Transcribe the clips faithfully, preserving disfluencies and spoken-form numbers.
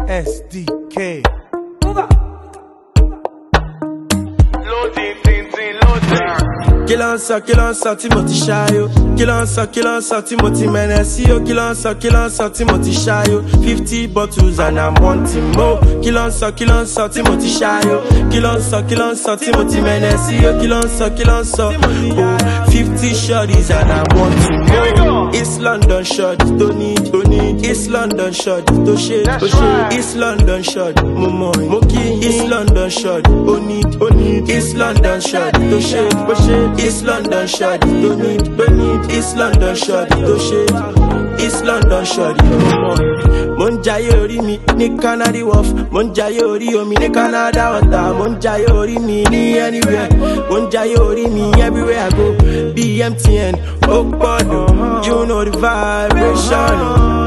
S D K. Kí ló ń sọ, kí ló ń sọ tí mo ti ṣáyó. Kí ló ń sọ, kí ló ń sọ tí mo ti mẹ́nẹ̀ sí o. Kí ló ń sọ, kí ló ń sọ tí mo ti ṣáyó. Fifty bottles and I'm wanting more. Kí ló ń sọ, kí ló ń sọ tí mo ti ṣáyó. Kí ló ń sọ, kí ló ń sọ tí mo ti mẹ́nẹ̀ sí o. Kí ló ń sọ, kí ló ń sọ. Oh, fifty shorties and I'm wanting more. East London short, tó ní, tó ní. East London short, tó ṣe, tó ṣe. East London short, mo mọ̀, mo kí. East London short, ó ní, ó ní. East London short, tó ṣe, tó ṣe. East London short, don't need, don't need. East London short, don't shade. East London short, mo ń jayé orí mi ní Canary Wharf, mo ń jayé orí omi ní Canada Water, mo ń jayé orí mi ní anywhere, mo ń jayé orí mi everywhere I go. B M T N, ó pọ̀dọ̀, you know the vibration.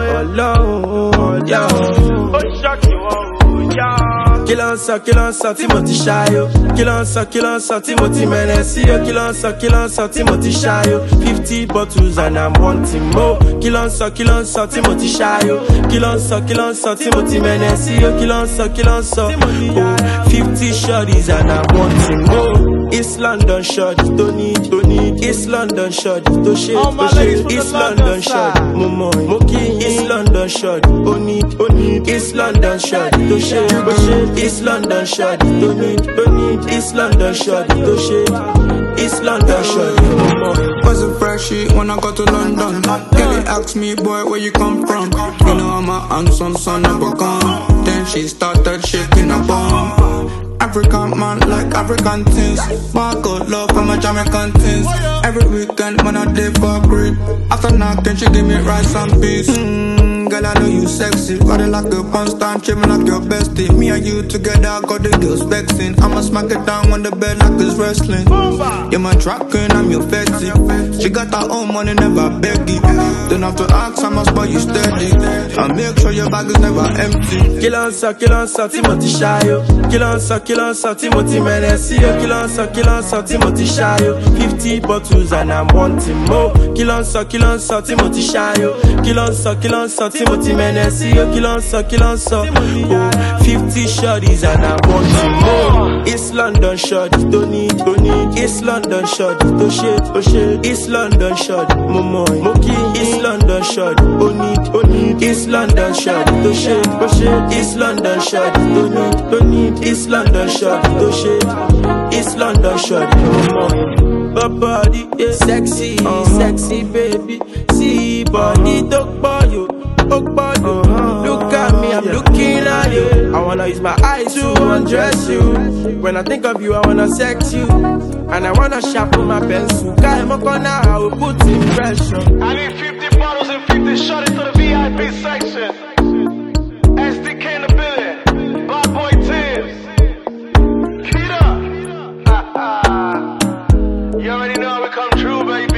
Ọlọ́run, yá o. Ó ṣọ́ọ̀kì wọn ò yá. Kí ló ń sọ, kí ló ń sọ tí mo ti ṣáyó. Kí ló ń sọ, kí ló ń sọ tí mo ti mẹ́nẹ̀ sí o. Kí ló ń sọ, kí ló ń sọ tí mo ti ṣáyó. Fifty bottles and I'm wanting more. Kí ló ń sọ, kí ló ń sọ tí mo ti ṣáyó. Kí ló ń sọ, kí ló ń sọ tí mo ti mẹ́nẹ̀ sí o. Kí ló ń sọ, kí ló ń sọ. Oh, fifty shorties and I'm wanting more. East London short, tó ní, tó ní. East London short, tó ṣe, tó ṣe. East London short, mo mọ̀, mo kí. East London short, ó ní, ó ní. East London short, tó ṣe, tó ṣe. East London short, don't need, don't need. East London short, don't shade. East London short, no more. Wasn't freshy when I got to London. Kelly asked me, boy, where you come from? You know I'm a handsome son of a gun. Then she started shaking her bum. African man like African things. Marco love from a Jamaican things. Every weekend when I did for grip. After knocking, she give me rice and peas. Mm, girl, I know you sexy. Got it like a constant, chillin' like your bestie. Me and you together, got the girls vexing. I'ma smack it down on the bed like it's wrestling. You're my tracking, I'm your fatty. She got her own money, never beg it. Don't have to ask, I must buy you steady. I make sure your bag is never empty. Kill on so, kill on so, Timothy Shayo. Kill on so, kill on so, Timothy Menesio. Kill on so, kill on so, Timothy Shayo. Fifty bottles and I'm wanting more. Kill on so, kill on so, Timothy Shayo. Kill on so, kill on so, Timothy Menesio. Kill on so, kill on so. Oh, fifty shorties and I'm wanting more. East London short, don't need, don't need. East London short, don't shade, oh shade. East London short, Momo, Moki. East London short, oh need, oh need. East London short, don't shade, oh shade. East London short, don't need, don't need. East London short, don't shade. East London short, Momo. But body, yeah, sexy, uh-huh. Sexy baby. See body, dog boy, you. Oh, boy, uh-huh. Look at me, I'm yeah. Looking at you. I wanna use my eyes to undress you. When I think of you, I wanna sex you. And I wanna sharpen my pencil. Guy, my corner, I will put in pressure. I need fifty bottles and fifty shots into the V I P section. S D K in the building. Black Boy Tibbs. Kita. You already know how we come true, baby.